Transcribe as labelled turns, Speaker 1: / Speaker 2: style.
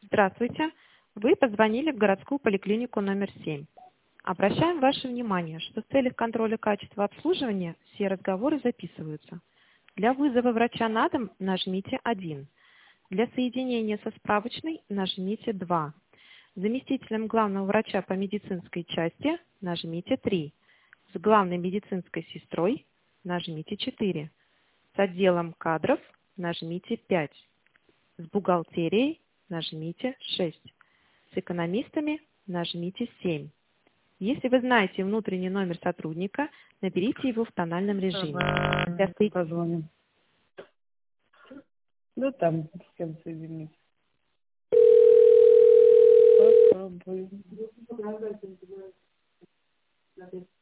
Speaker 1: Здравствуйте. Вы позвонили в городскую поликлинику номер 7. Обращаем ваше внимание, что в целях контроля качества обслуживания все разговоры записываются. Для вызова врача на дом нажмите 1. Для соединения со справочной нажмите 2. Заместителем главного врача по медицинской части нажмите 3. С главной медицинской сестрой нажмите 4. С отделом кадров нажмите 5. С бухгалтерией нажмите 6. С экономистами нажмите 7. Если вы знаете внутренний номер сотрудника, наберите его в тональном режиме.
Speaker 2: Позвоним. Да там с кем соединить. Попробуем.